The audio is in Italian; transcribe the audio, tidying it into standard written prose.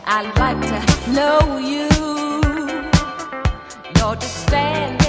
I'd like to know you. You're just standing